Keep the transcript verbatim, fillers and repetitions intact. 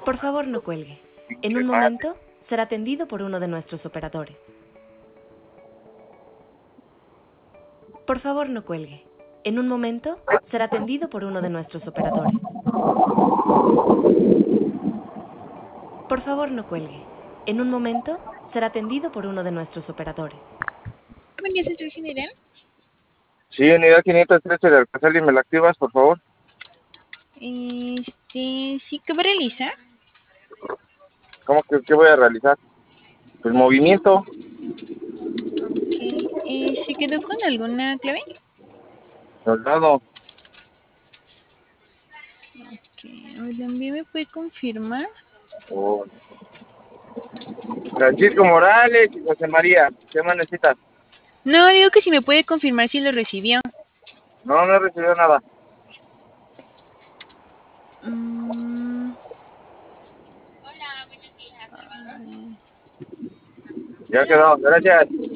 Por favor, no cuelgue. En un Pinche madre. momento será atendido por uno de nuestros operadores. Por favor, no cuelgue. En un momento será atendido por uno de nuestros operadores. Por favor, no cuelgue. En un momento será atendido por uno de nuestros operadores. Buen día, Central General. Sí, unidad quinientos trece de Alcázar, y me la activas, por favor. Este, sí, ¿qué va a realizar? ¿Cómo que qué voy a realizar? El movimiento. Ok, eh, ¿se quedó con alguna clave? Soldado. Ok, ¿también me puede confirmar? Oh. Francisco Morales y José María. ¿Qué más necesitas? No, digo que si me puede confirmar si lo recibió. No, no he recibido nada. Mm, Ya quedó. Gracias.